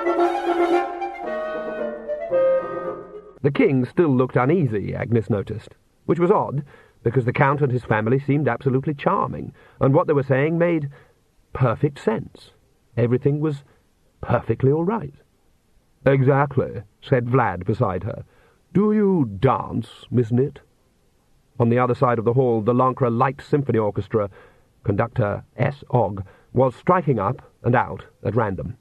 The king still looked uneasy, Agnes noticed, which was odd, because the Count and his family seemed absolutely charming, and what they were saying made perfect sense. Everything was perfectly all right. "Exactly," said Vlad beside her. "Do you dance, Miss Nit?" On the other side of the hall, the Lancre Light Symphony Orchestra, conductor S. Ogg, was striking up and out at random.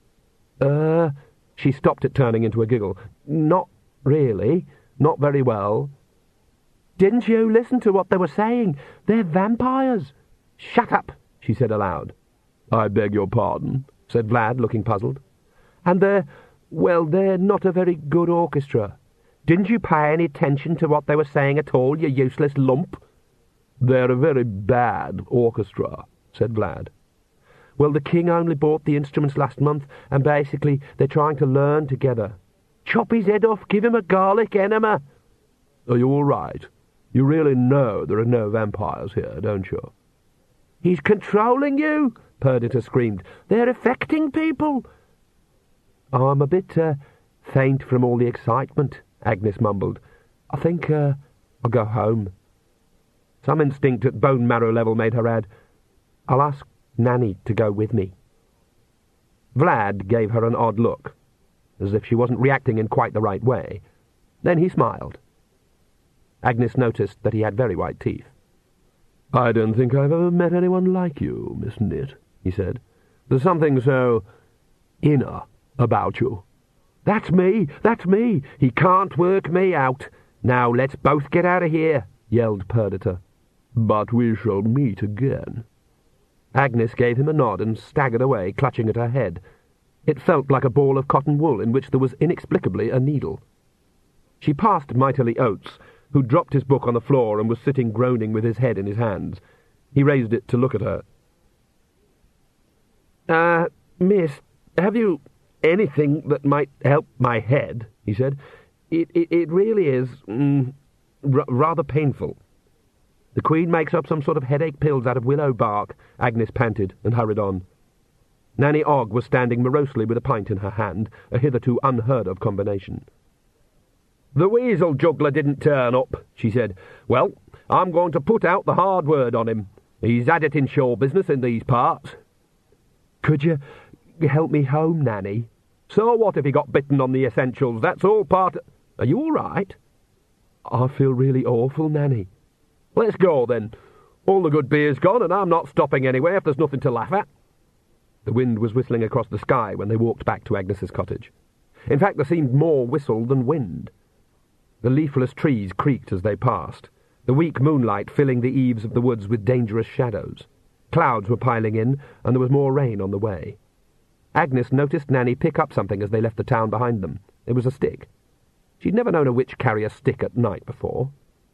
She stopped it, turning into a giggle. "Not really. Not very well." "Didn't you listen to what they were saying? They're vampires." "Shut up," she said aloud. "I beg your pardon," said Vlad, looking puzzled. "And they're not a very good orchestra. Didn't you pay any attention to what they were saying at all, you useless lump?" "They're a very bad orchestra," said Vlad. "Well, the king only bought the instruments last month, and basically they're trying to learn together." "Chop his head off, give him a garlic enema." "Are you all right? You really know there are no vampires here, don't you?" "He's controlling you," Perdita screamed. "They're affecting people." "I'm a bit faint from all the excitement," Agnes mumbled. "I think I'll go home." Some instinct at bone marrow level made her add, "I'll ask Nanny to go with me." Vlad gave her an odd look, as if she wasn't reacting in quite the right way. Then he smiled. Agnes noticed that he had very white teeth. "I don't think I've ever met anyone like you, Miss Nit," he said. "There's something so inner about you." "That's me! That's me! He can't work me out! Now let's both get out of here!" yelled Perdita. "But we shall meet again." Agnes gave him a nod and staggered away, clutching at her head. It felt like a ball of cotton wool in which there was inexplicably a needle. She passed Mightily Oates, who dropped his book on the floor and was sitting groaning with his head in his hands. He raised it to look at her. Miss, have you anything that might help my head?" he said. It really is rather painful." "The Queen makes up some sort of headache pills out of willow bark," Agnes panted and hurried on. Nanny Ogg was standing morosely with a pint in her hand, a hitherto unheard-of combination. "The weasel juggler didn't turn up," she said. "Well, I'm going to put out the hard word on him. He's had it in show business in these parts." "Could you help me home, Nanny?" "So what if he got bitten on the essentials? That's all part of... Are you all right?" "I feel really awful, Nanny." "Let's go, then. All the good beer's gone, and I'm not stopping anyway if there's nothing to laugh at." The wind was whistling across the sky when they walked back to Agnes's cottage. In fact, there seemed more whistle than wind. The leafless trees creaked as they passed, the weak moonlight filling the eaves of the woods with dangerous shadows. Clouds were piling in, and there was more rain on the way. Agnes noticed Nanny pick up something as they left the town behind them. It was a stick. She'd never known a witch carry a stick at night before.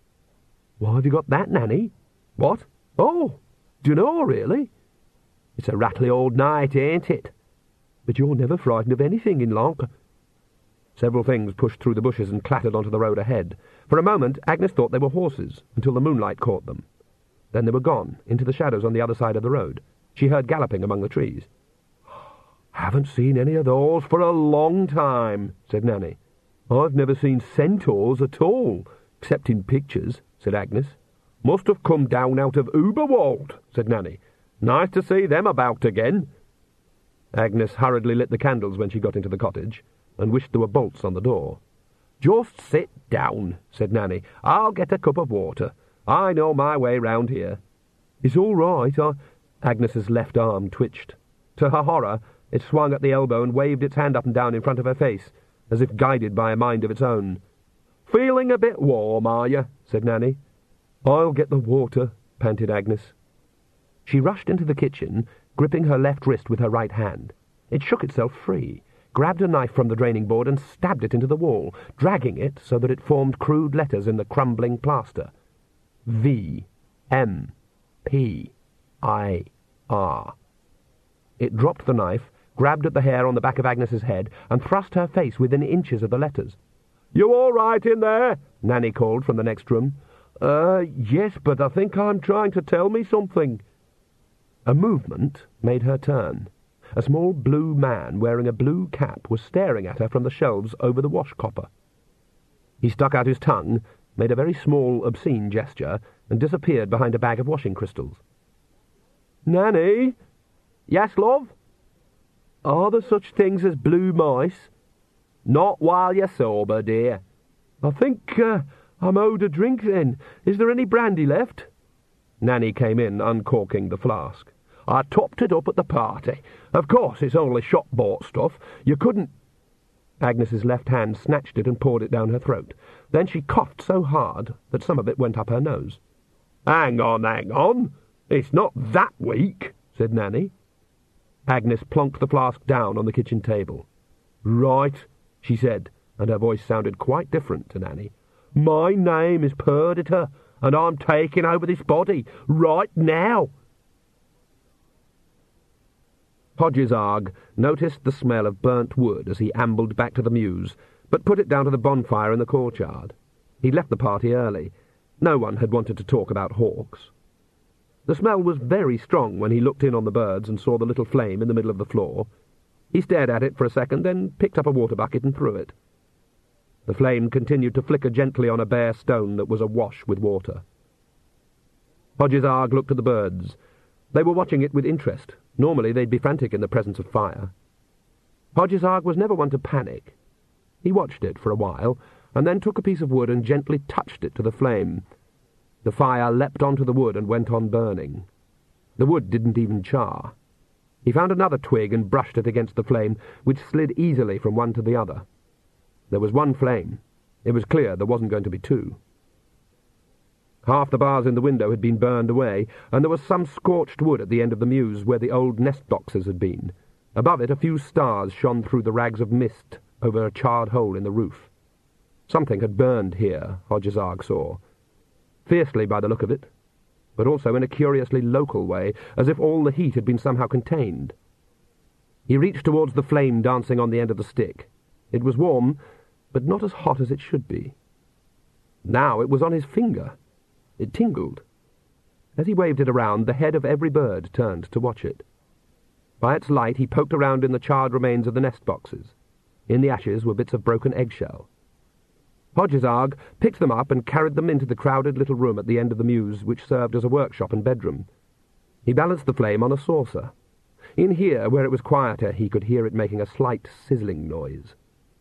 "Why have you got that, Nanny?" "What? Oh, do you know, really?" "It's a rattly old night, ain't it?" "But you're never frightened of anything in Lancre." Several things pushed through the bushes and clattered onto the road ahead. For a moment, Agnes thought they were horses, until the moonlight caught them. Then they were gone, into the shadows on the other side of the road. She heard galloping among the trees. "Haven't seen any of those for a long time," said Nanny. "I've never seen centaurs at all, except in pictures," said Agnes. "Must have come down out of Uberwald," said Nanny. "Nice to see them about again." Agnes hurriedly lit the candles when she got into the cottage, and wished there were bolts on the door. "Just sit down," said Nanny. "I'll get a cup of water. I know my way round here." "It's all right. Agnes's left arm twitched. To her horror, it swung at the elbow and waved its hand up and down in front of her face, as if guided by a mind of its own. "Feeling a bit warm, are you?" said Nanny. "I'll get the water," panted Agnes. She rushed into the kitchen, gripping her left wrist with her right hand. It shook itself free, grabbed a knife from the draining board and stabbed it into the wall, dragging it so that it formed crude letters in the crumbling plaster. V. M. P. I. R. It dropped the knife, grabbed at the hair on the back of Agnes's head, and thrust her face within inches of the letters. "You all right in there?" Nanny called from the next room. Yes, but I think I'm trying to tell me something." A movement made her turn. a small blue man wearing a blue cap was staring at her from the shelves over the wash copper. He stuck out his tongue, made a very small, obscene gesture, and disappeared behind a bag of washing crystals. "Nanny?" "Yes, love?" "Are there such things as blue mice?" "Not while you're sober, dear." "I think I'm owed a drink, then. Is there any brandy left?" Nanny came in, uncorking the flask. "I topped it up at the party. Of course, it's only shop-bought stuff. You couldn't—" Agnes's left hand snatched it and poured it down her throat. Then she coughed so hard that some of it went up her nose. Hang on. It's not that weak," said Nanny. Agnes plonked the flask down on the kitchen table. "Right," she said, and her voice sounded quite different to Nanny. "My name is Perdita, and I'm taking over this body right now." Podges Arg noticed the smell of burnt wood as he ambled back to the mews, but put it down to the bonfire in the courtyard. He'd left the party early. No one had wanted to talk about hawks. The smell was very strong when he looked in on the birds and saw the little flame in the middle of the floor. He stared at it for a second, then picked up a water bucket and threw it. The flame continued to flicker gently on a bare stone that was awash with water. Podges Arg looked at the birds. They were watching it with interest. Normally they'd be frantic in the presence of fire. Podges Arg was never one to panic. He watched it for a while, and then took a piece of wood and gently touched it to the flame. The fire leapt onto the wood and went on burning. The wood didn't even char. He found another twig and brushed it against the flame, which slid easily from one to the other. There was one flame. It was clear there wasn't going to be two. Half the bars in the window had been burned away, and there was some scorched wood at the end of the mews where the old nest boxes had been. Above it a few stars shone through the rags of mist over a charred hole in the roof. Something had burned here, Podges Arg saw. Fiercely by the look of it, but also in a curiously local way, as if all the heat had been somehow contained. He reached towards the flame dancing on the end of the stick. It was warm, but not as hot as it should be. Now it was on his finger. It tingled. As he waved it around, the head of every bird turned to watch it. By its light he poked around in the charred remains of the nest boxes. In the ashes were bits of broken eggshell. Podges Arg picked them up and carried them into the crowded little room at the end of the mews, which served as a workshop and bedroom. He balanced the flame on a saucer. In here, where it was quieter, he could hear it making a slight sizzling noise.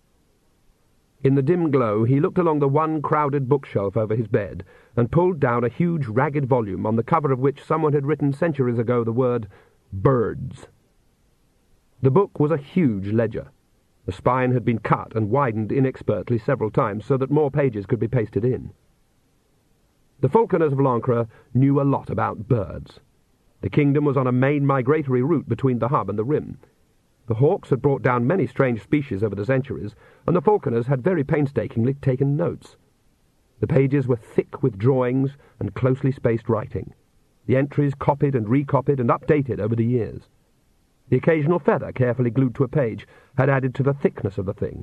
In the dim glow, he looked along the one crowded bookshelf over his bed and pulled down a huge ragged volume on the cover of which someone had written centuries ago the word birds. The book was a huge ledger. The spine had been cut and widened inexpertly several times so that more pages could be pasted in. The falconers of Lancre knew a lot about birds. The kingdom was on a main migratory route between the hub and the rim. The hawks had brought down many strange species over the centuries, and the falconers had very painstakingly taken notes. The pages were thick with drawings and closely spaced writing. The entries copied and recopied and updated over the years. The occasional feather, carefully glued to a page, had added to the thickness of the thing.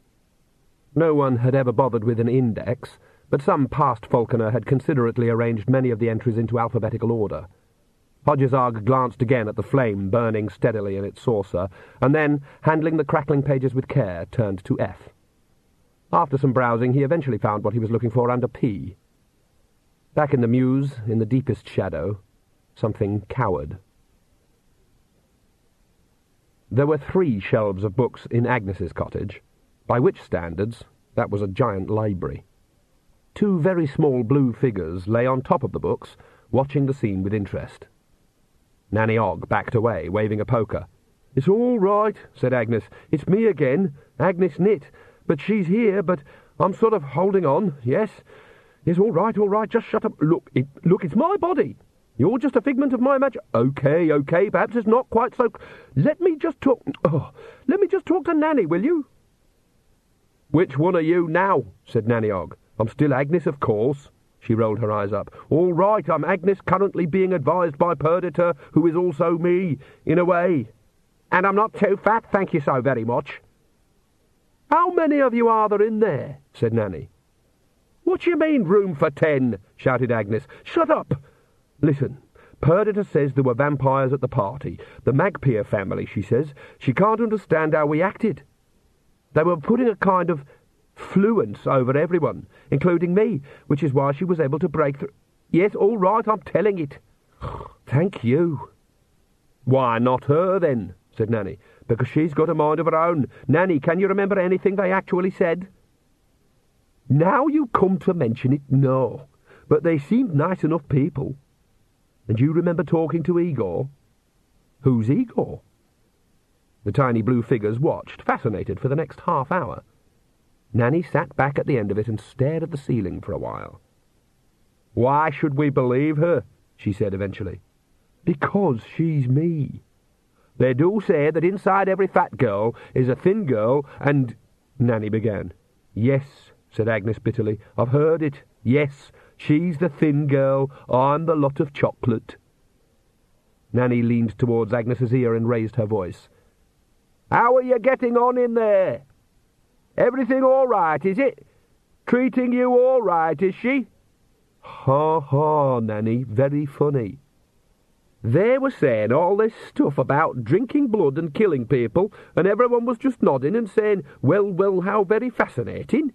No one had ever bothered with an index, but some past falconer had considerately arranged many of the entries into alphabetical order. Podges Arg glanced again at the flame burning steadily in its saucer, and then, handling the crackling pages with care, turned to F. After some browsing, he eventually found what he was looking for under P. Back in the mews, in the deepest shadow, something cowered. There were 3 shelves of books in Agnes's cottage, by which standards that was a giant library. 2 very small blue figures lay on top of the books, watching the scene with interest. Nanny Ogg backed away, waving a poker. "It's all right," said Agnes. "It's me again, Agnes Nitt. But she's here, but I'm sort of holding on, yes. It's all right, just shut up. Look, it's my body. You're just a figment of my imagination. Okay, perhaps it's not quite so... Let me just talk to Nanny, will you?" "Which one are you now?" said Nanny Ogg. "I'm still Agnes, of course." She rolled her eyes up. "All right, I'm Agnes, currently being advised by Perdita, who is also me, in a way. And I'm not too fat, thank you so very much." "How many of you are there in there?" said Nanny. "What do you mean, room for 10? Shouted Agnes. "Shut up! Listen, Perdita says there were vampires at the party. The Magpie family, she says. She can't understand how we acted. They were putting a kind of fluence over everyone, including me, which is why she was able to break through. Yes, all right, I'm telling it. Thank you. Why not her, then? Said Nanny. Because she's got a mind of her own. Nanny, can you remember anything they actually said? Now you come to mention it, no. But they seemed nice enough people. And you remember talking to Igor? Who's Igor? The tiny blue figures watched, fascinated, for the next half hour. Nanny sat back at the end of it and stared at the ceiling for a while. Why should we believe her? She said eventually. Because she's me. They do say that inside every fat girl is a thin girl, and... Nanny began. Yes, said Agnes bitterly. I've heard it. Yes, she's the thin girl. I'm the lot of chocolate. Nanny leaned towards Agnes's ear and raised her voice. How are you getting on in there? Everything all right, is it? Treating you all right, is she? Ha ha, Nanny, very funny. They were saying all this stuff about drinking blood and killing people, and everyone was just nodding and saying, well, how very fascinating.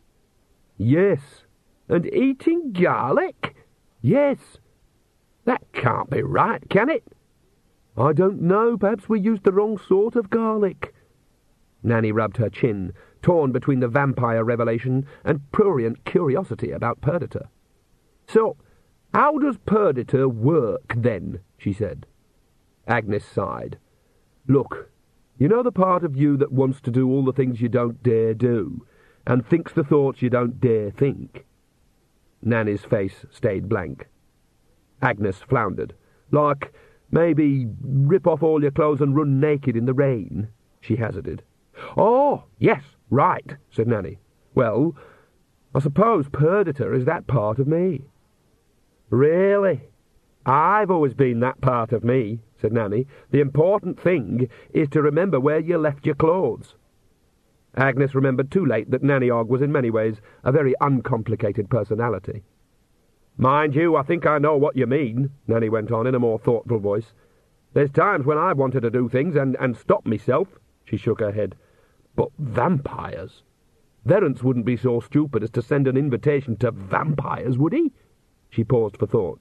Yes. And eating garlic? Yes. That can't be right, can it? I don't know, perhaps we used the wrong sort of garlic. Nanny rubbed her chin, torn between the vampire revelation and prurient curiosity about Perdita. So, how does Perdita work, then? She said. Agnes sighed. Look, you know the part of you that wants to do all the things you don't dare do, and thinks the thoughts you don't dare think? Nanny's face stayed blank. Agnes floundered. Like, maybe rip off all your clothes and run naked in the rain, she hazarded. Oh, yes, right, said Nanny. Well, I suppose Perdita is that part of me. Really? I've always been that part of me, said Nanny. The important thing is to remember where you left your clothes. Agnes remembered too late that Nanny Ogg was in many ways a very uncomplicated personality. Mind you, I think I know what you mean, Nanny went on in a more thoughtful voice. There's times when I've wanted to do things and stop myself. She shook her head. But vampires? Verence wouldn't be so stupid as to send an invitation to vampires, would he? She paused for thought.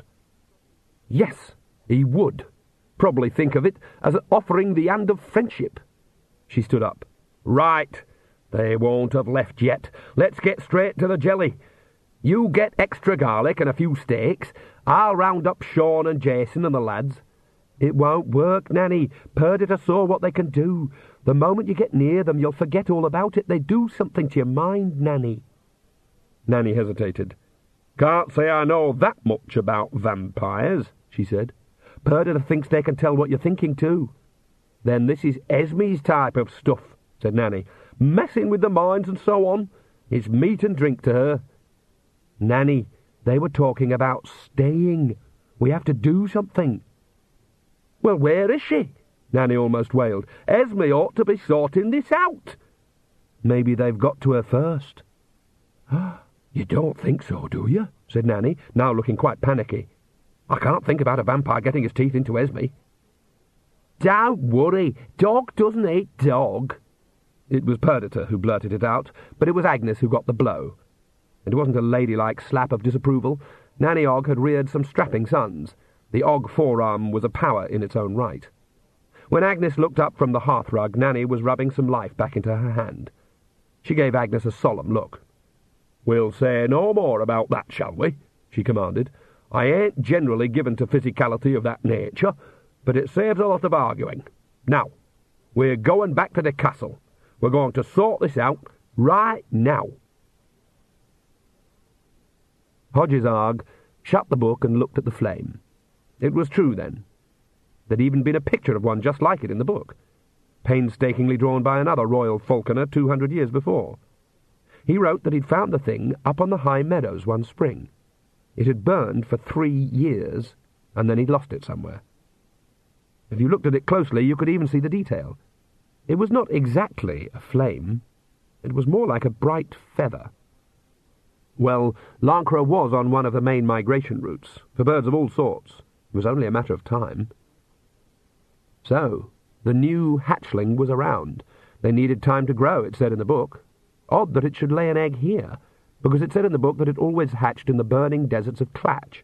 Yes, he would. Probably think of it as offering the hand of friendship. She stood up. Right. They won't have left yet. Let's get straight to the jelly. You get extra garlic and a few steaks. I'll round up Sean and Jason and the lads. It won't work, Nanny. Perdita saw what they can do. The moment you get near them, you'll forget all about it. They do something to your mind, Nanny. Nanny hesitated. Can't say I know that much about vampires, she said. Perdita thinks they can tell what you're thinking, too. Then this is Esme's type of stuff, said Nanny. Messing with the minds and so on. It's meat and drink to her. Nanny, they were talking about staying. We have to do something. Well, where is she? Nanny almost wailed. Esme ought to be sorting this out. Maybe they've got to her first. You don't think so, do you? Said Nanny, now looking quite panicky. I can't think about a vampire getting his teeth into Esme. Don't worry. Dog doesn't eat dog. It was Perdita who blurted it out, but it was Agnes who got the blow. It wasn't a ladylike slap of disapproval. Nanny Ogg had reared some strapping sons. The Ogg forearm was a power in its own right. When Agnes looked up from the hearthrug, Nanny was rubbing some life back into her hand. She gave Agnes a solemn look. We'll say no more about that, shall we? She commanded. I ain't generally given to physicality of that nature, but it saves a lot of arguing. Now, we're going back to the castle. We're going to sort this out right now. Hodges Ogg shut the book and looked at the flame. It was true, then. There'd even been a picture of one just like it in the book, painstakingly drawn by another royal falconer 200 years before. He wrote that he'd found the thing up on the high meadows one spring. It had burned for 3 years, and then he'd lost it somewhere. If you looked at it closely, you could even see the detail. It was not exactly a flame. It was more like a bright feather. Well, Lancre was on one of the main migration routes, for birds of all sorts. It was only a matter of time. So, the new hatchling was around. They needed time to grow, it said in the book. Odd that it should lay an egg here, because it said in the book that it always hatched in the burning deserts of Clatch.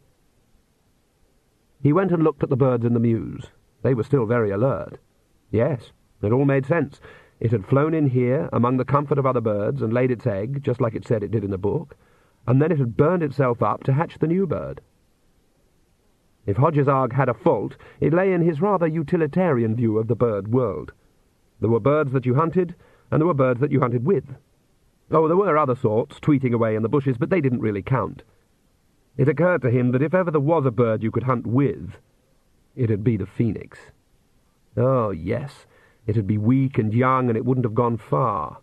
He went and looked at the birds in the mews. They were still very alert. Yes, it all made sense. It had flown in here, among the comfort of other birds, and laid its egg, just like it said it did in the book, and then it had burned itself up to hatch the new bird. If Hodges Arg had a fault, it lay in his rather utilitarian view of the bird world. There were birds that you hunted, and there were birds that you hunted with. Oh, there were other sorts tweeting away in the bushes, but they didn't really count. It occurred to him that if ever there was a bird you could hunt with, it'd be the phoenix. Oh, yes, it'd be weak and young, and it wouldn't have gone far.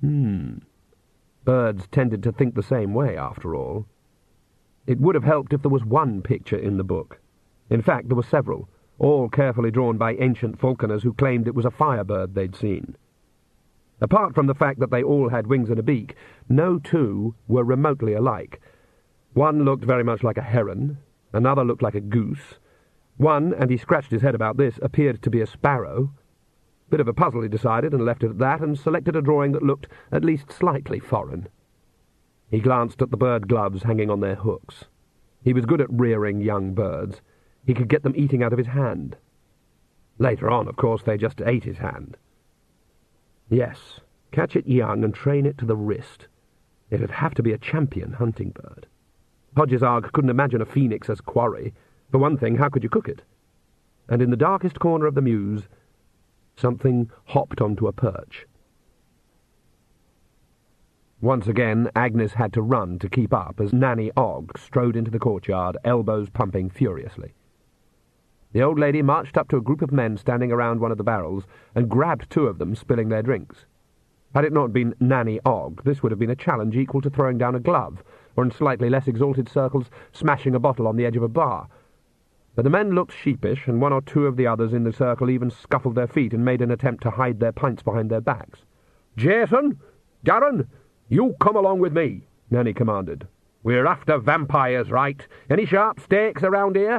Birds tended to think the same way, after all. It would have helped if there was one picture in the book. In fact, there were several, all carefully drawn by ancient falconers who claimed it was a firebird they'd seen. Apart from the fact that they all had wings and a beak, no two were remotely alike. One looked very much like a heron, another looked like a goose. One, and he scratched his head about this, appeared to be a sparrow. Bit of a puzzle, he decided, and left it at that, and selected a drawing that looked at least slightly foreign. He glanced at the bird gloves hanging on their hooks. He was good at rearing young birds. He could get them eating out of his hand. Later on, of course, they just ate his hand. Yes, catch it young and train it to the wrist. It'd have to be a champion hunting bird. Hodges Arg couldn't imagine a phoenix as quarry. For one thing, how could you cook it? And in the darkest corner of the mews, something hopped onto a perch. Once again, Agnes had to run to keep up as Nanny Ogg strode into the courtyard, elbows pumping furiously. The old lady marched up to a group of men standing around one of the barrels and grabbed two of them, spilling their drinks. Had it not been Nanny Ogg, this would have been a challenge equal to throwing down a glove, or in slightly less exalted circles, smashing a bottle on the edge of a bar. But the men looked sheepish, and one or two of the others in the circle even scuffled their feet and made an attempt to hide their pints behind their backs. "Jason! Darren! You come along with me," Nanny commanded. "We're after vampires, right? Any sharp stakes around here?"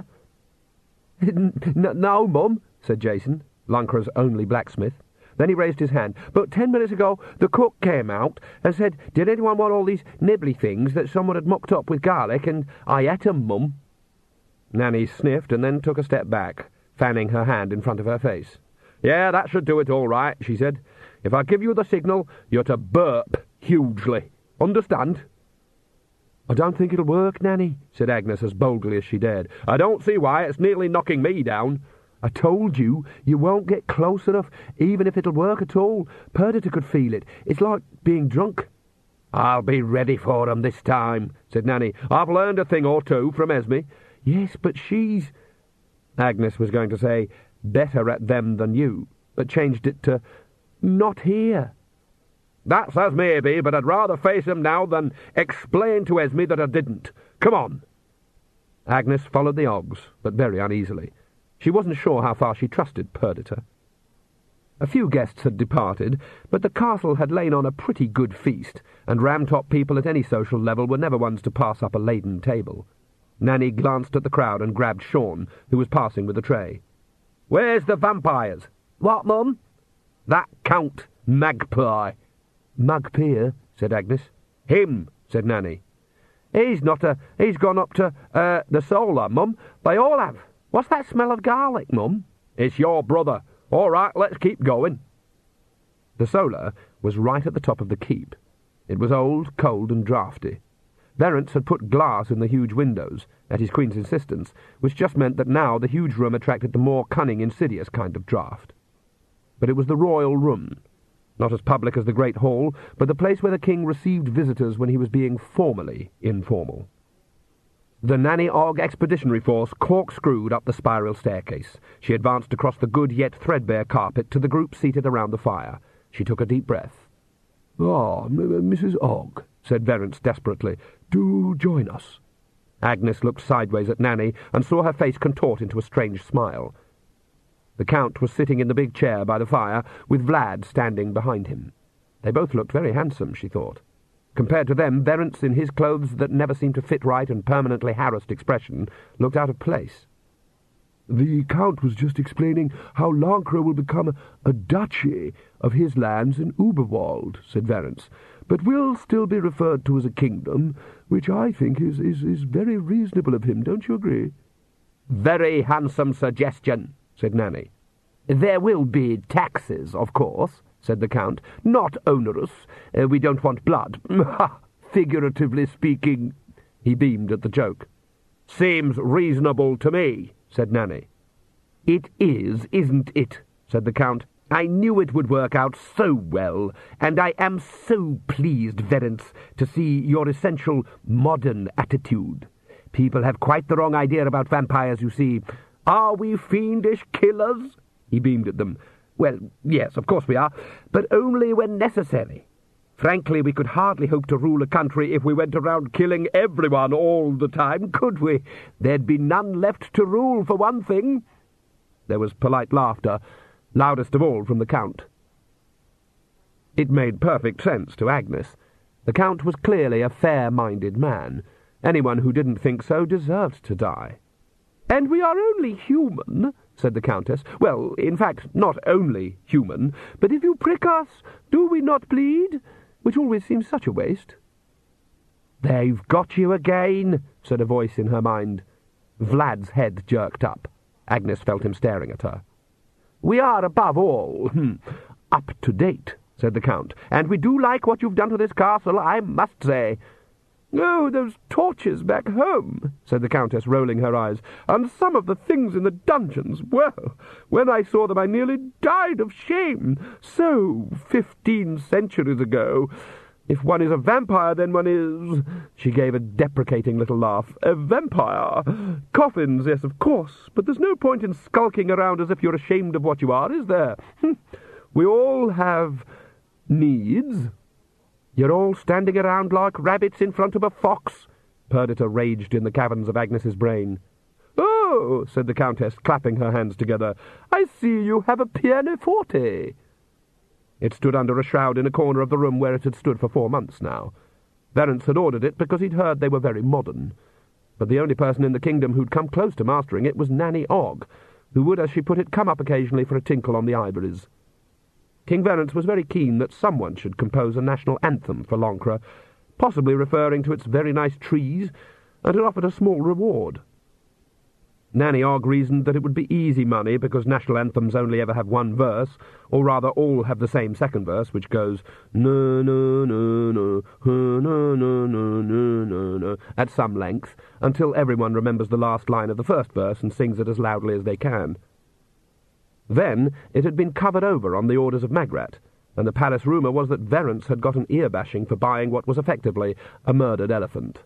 "No, Mum," said Jason, Luncra's only blacksmith. Then he raised his hand. "But 10 minutes ago the cook came out and said, 'Did anyone want all these nibbly things that someone had mucked up with garlic?' and I ate 'em, Mum." Nanny sniffed and then took a step back, fanning her hand in front of her face. "Yeah, that should do it all right," she said. "If I give you the signal, you're to burp hugely. Understand?" "I don't think it'll work, Nanny," said Agnes as boldly as she dared. "I don't see why. It's nearly knocking me down." "I told you, you won't get close enough, even if it'll work at all. Perdita could feel it. It's like being drunk." "I'll be ready for 'em this time," said Nanny. "I've learned a thing or two from Esme." "Yes, but she's—" Agnes was going to say, "better at them than you," but changed it to, "not here." "That's as maybe, but I'd rather face him now than explain to Esme that I didn't. Come on." Agnes followed the Oggs, but very uneasily. She wasn't sure how far she trusted Perdita. A few guests had departed, but the castle had lain on a pretty good feast, and Ramtop people at any social level were never ones to pass up a laden table. Nanny glanced at the crowd and grabbed Sean, who was passing with a tray. "Where's the vampires?" "What, Mum?" "That Count Magpie." "Magpie," said Agnes. "Him," said Nanny. He's gone up to, the Solar, Mum. They all have. What's that smell of garlic, Mum?" "It's your brother. All right, let's keep going." The Solar was right at the top of the keep. It was old, cold, and draughty. Verence had put glass in the huge windows, at his queen's insistence, which just meant that now the huge room attracted the more cunning, insidious kind of draught. But it was the royal room, not as public as the Great Hall, but the place where the king received visitors when he was being formally informal. The Nanny Ogg Expeditionary Force corkscrewed up the spiral staircase. She advanced across the good yet threadbare carpet to the group seated around the fire. She took a deep breath. "Ah, Mrs. Ogg," said Verence desperately, "do join us." Agnes looked sideways at Nanny and saw her face contort into a strange smile. The Count was sitting in the big chair by the fire, with Vlad standing behind him. They both looked very handsome, she thought. Compared to them, Verence, in his clothes that never seemed to fit right and permanently harassed expression, looked out of place. The Count was just explaining how Lancre will become a duchy of his lands in Uberwald, said Verence, but will still be referred to as a kingdom, which I think is very reasonable of him, don't you agree? Very handsome suggestion, said Nanny. There will be taxes, of course, said the Count. Not onerous. We don't want blood. Figuratively speaking. He beamed at the joke. Seems reasonable to me, said Nanny. It is, isn't it, said the Count. I knew it would work out so well, and I am so pleased, Verence, to see your essential modern attitude. People have quite the wrong idea about vampires, you see. Are we fiendish killers? He beamed at them. Well, yes, of course we are, but only when necessary. Frankly, we could hardly hope to rule a country if we went around killing everyone all the time, could we? There'd be none left to rule, for one thing. There was polite laughter, loudest of all from the Count. It made perfect sense to Agnes. The Count was clearly a fair-minded man. Anyone who didn't think so deserved to die. "And we are only human," said the Countess. "Well, in fact, not only human, but if you prick us, do we not bleed? Which always seems such a waste." "They've got you again," said a voice in her mind. Vlad's head jerked up. Agnes felt him staring at her. "We are, above all, up to date," said the Count, "and we do like what you've done to this castle, I must say." "Oh, those torches back home," said the Countess, rolling her eyes, "and some of the things in the dungeons. Well, when I saw them I nearly died of shame. So 15 centuries ago. If one is a vampire, then one is—" She gave a deprecating little laugh. "A vampire. Coffins, yes, of course, but there's no point in skulking around as if you're ashamed of what you are, is there? We all have needs." "You're all standing around like rabbits in front of a fox," Perdita raged in the caverns of Agnes's brain. "Oh," said the Countess, clapping her hands together, "I see you have a pianoforte." It stood under a shroud in a corner of the room where it had stood for 4 months now. Verence had ordered it because he'd heard they were very modern. But the only person in the kingdom who'd come close to mastering it was Nanny Ogg, who would, as she put it, come up occasionally for a tinkle on the ivories. King Verence was very keen that someone should compose a national anthem for Lancre, possibly referring to its very nice trees, and had offered a small reward. Nanny Ogg reasoned that it would be easy money because national anthems only ever have one verse, or rather all have the same second verse, which goes no no no no no no no no no no at some length, until everyone remembers the last line of the first verse and sings it as loudly as they can. Then it had been covered over on the orders of Magrat, and the palace rumour was that Verence had got an ear-bashing for buying what was effectively a murdered elephant.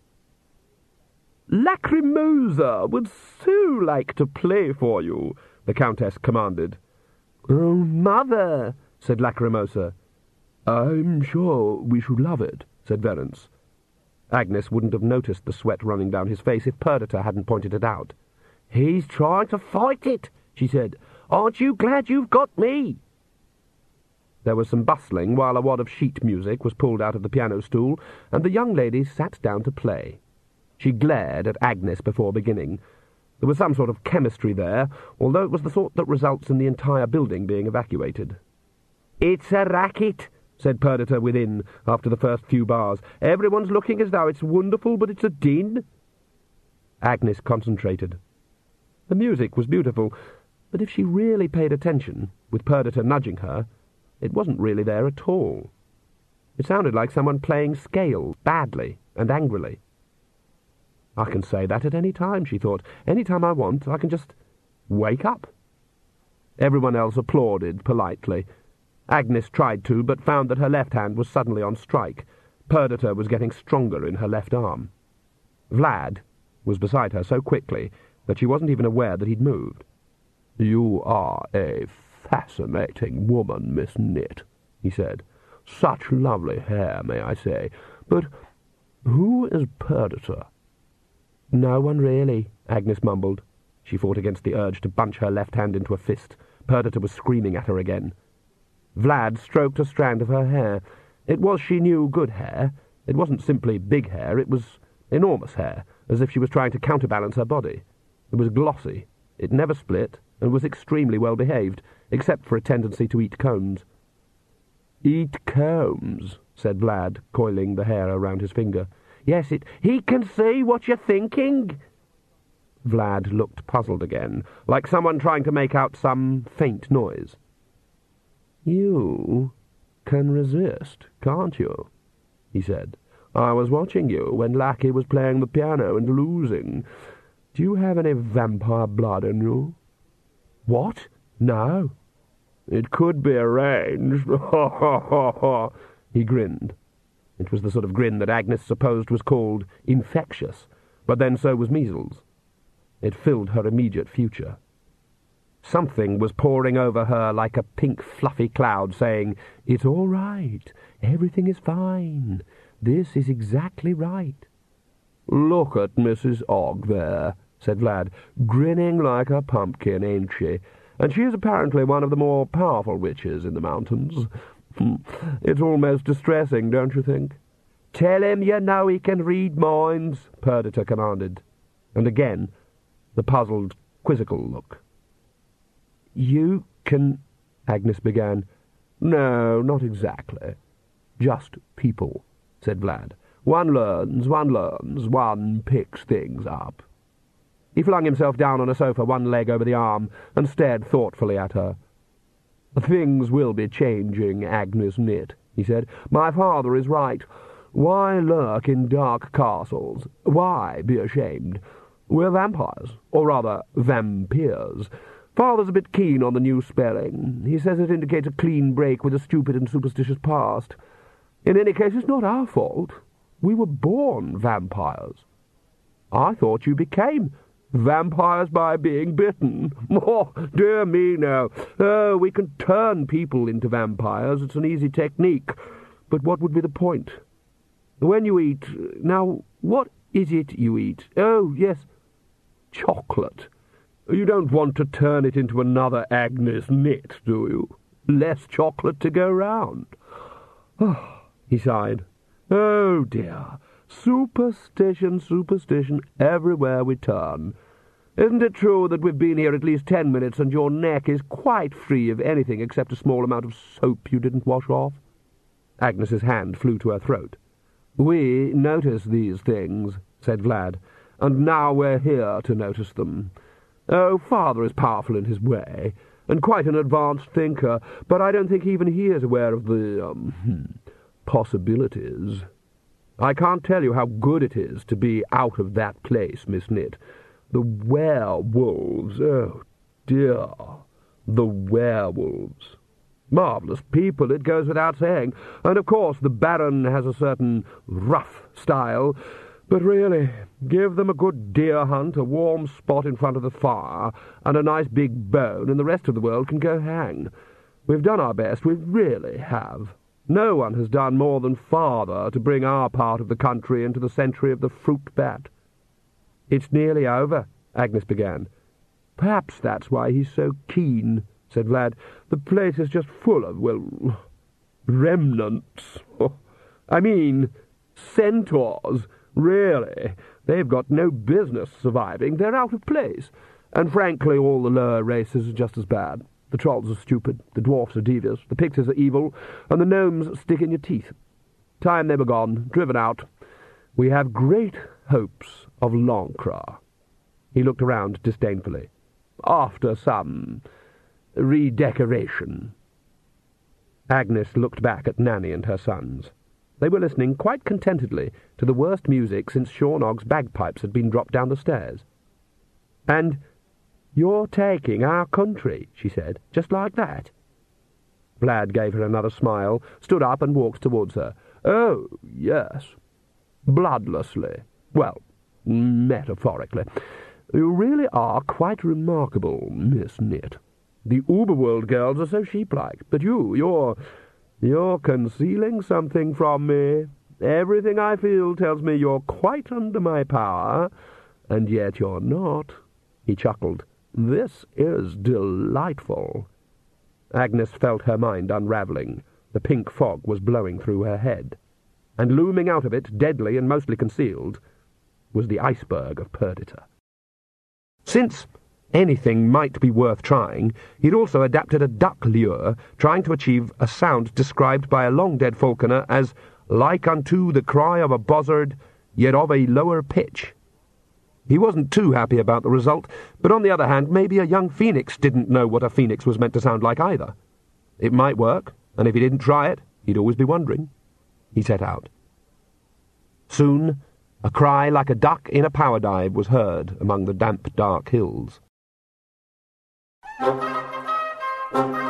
"Lacrimosa would so like to play for you," the Countess commanded. "Oh, Mother," said Lacrimosa. "I'm sure we should love it," said Verence. Agnes wouldn't have noticed the sweat running down his face if Perdita hadn't pointed it out. "He's trying to fight it," she said. "Aren't you glad you've got me?" There was some bustling while a wad of sheet music was pulled out of the piano stool, and the young lady sat down to play. She glared at Agnes before beginning. There was some sort of chemistry there, although it was the sort that results in the entire building being evacuated. "It's a racket," said Perdita within, after the first few bars. "Everyone's looking as though it's wonderful, but it's a din." Agnes concentrated. The music was beautiful, but if she really paid attention, with Perdita nudging her, it wasn't really there at all. It sounded like someone playing scales, badly and angrily. "I can say that at any time," she thought. "Any time I want, I can just wake up." Everyone else applauded politely. Agnes tried to, but found that her left hand was suddenly on strike. Perdita was getting stronger in her left arm. Vlad was beside her so quickly that she wasn't even aware that he'd moved. "You are a fascinating woman, Miss Knit," he said. "Such lovely hair, may I say. But who is Perdita?" "No one really," Agnes mumbled. She fought against the urge to bunch her left hand into a fist. Perdita was screaming at her again. Vlad stroked a strand of her hair. It was, she knew, good hair. It wasn't simply big hair, it was enormous hair, as if she was trying to counterbalance her body. It was glossy, It never split, and was extremely well behaved, except for a tendency to eat cones. "Eat cones," said Vlad, coiling the hair around his finger. "Yes, he can see what you're thinking." Vlad looked puzzled again, like someone trying to make out some faint noise. "You can resist, can't you?" he said. "I was watching you when Lackey was playing the piano and losing. Do you have any vampire blood in you?" "What? No." "It could be arranged." Ha ha ha ha. He grinned. It was the sort of grin that Agnes supposed was called infectious, but then so was measles. It filled her immediate future. Something was pouring over her like a pink fluffy cloud, saying, "It's all right. Everything is fine. This is exactly right." "Look at Mrs. Ogg there," said Vlad, "grinning like a pumpkin, ain't she? And she is apparently one of the more powerful witches in the mountains. It's almost distressing, don't you think?" "Tell him you know he can read minds," Perdita commanded. And again the puzzled, quizzical look. "You can—" Agnes began. "No, not exactly. Just people," said Vlad. One learns, one picks things up." He flung himself down on a sofa, one leg over the arm, and stared thoughtfully at her. "Things will be changing, Agnes Nitt," he said. "My father is right. Why lurk in dark castles? Why be ashamed? We're vampires, or rather, vampires. Father's a bit keen on the new spelling. He says it indicates a clean break with a stupid and superstitious past. In any case, it's not our fault. We were born vampires. I thought you became vampires by being bitten. Oh, dear me, no. Oh, we can turn people into vampires. It's an easy technique. But what would be the point? When you eat... Now, what is it you eat? Oh, yes, chocolate. You don't want to turn it into another Agnes Nitt, do you? Less chocolate to go round." Oh, he sighed. "Oh, dear. Superstition, superstition, everywhere we turn. Isn't it true that we've been here at least 10 minutes and your neck is quite free of anything except a small amount of soap you didn't wash off?" Agnes's hand flew to her throat. "We notice these things," said Vlad, "and now we're here to notice them. Oh, Father is powerful in his way, and quite an advanced thinker, but I don't think even he is aware of the, possibilities. I can't tell you how good it is to be out of that place, Miss Nitt. The werewolves, oh dear, the werewolves. Marvellous people, it goes without saying, and of course the Baron has a certain rough style, but really, give them a good deer hunt, a warm spot in front of the fire, and a nice big bone, and the rest of the world can go hang. We've done our best, we really have. No one has done more than Father to bring our part of the country into the century of the fruit bat." "It's nearly over," Agnes began. "Perhaps that's why he's so keen," said Vlad. "The place is just full of, well, remnants. I mean, centaurs. Really, they've got no business surviving. They're out of place. And frankly, all the lower races are just as bad. The trolls are stupid, the dwarfs are devious, the pixies are evil, and the gnomes stick in your teeth. Time they were gone, driven out. We have great hopes of Lancre." He looked around disdainfully. "After some redecoration." Agnes looked back at Nanny and her sons. They were listening quite contentedly to the worst music since Sean Ogg's bagpipes had been dropped down the stairs. "And you're taking our country," she said, "just like that?" Vlad gave her another smile, stood up and walked towards her. "Oh, yes. Bloodlessly. Well, metaphorically. You really are quite remarkable, Miss Nitt. The Uberworld girls are so sheep-like, but you're concealing something from me. Everything I feel tells me you're quite under my power, and yet you're not." He chuckled. "This is delightful." Agnes felt her mind unravelling. The pink fog was blowing through her head. And looming out of it, deadly and mostly concealed, was the iceberg of Perdita. Since anything might be worth trying, he'd also adapted a duck lure, trying to achieve a sound described by a long-dead falconer as like unto the cry of a buzzard, yet of a lower pitch. He wasn't too happy about the result, but on the other hand, maybe a young phoenix didn't know what a phoenix was meant to sound like either. It might work, and if he didn't try it, he'd always be wondering. He set out. Soon, a cry like a duck in a power dive was heard among the damp, dark hills.